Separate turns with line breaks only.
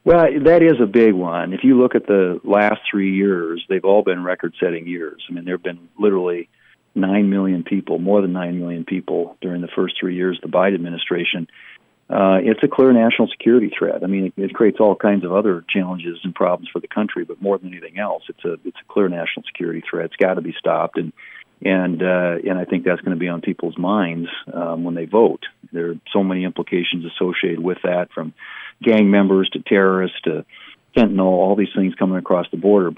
Well, that is a big one. If you look at the last 3 years, they've all been record-setting years. I mean, there have been literally 9 million people, more than 9 million people during the first 3 years of the Biden administration. It's a clear national security threat. I mean, it creates all kinds of other challenges and problems for the country, but more than anything else, it's a clear national security threat. It's got to be stopped, and I think that's going to be on people's minds when they vote. There are so many implications associated with that, from gang members to terrorists to fentanyl, all these things coming across the border.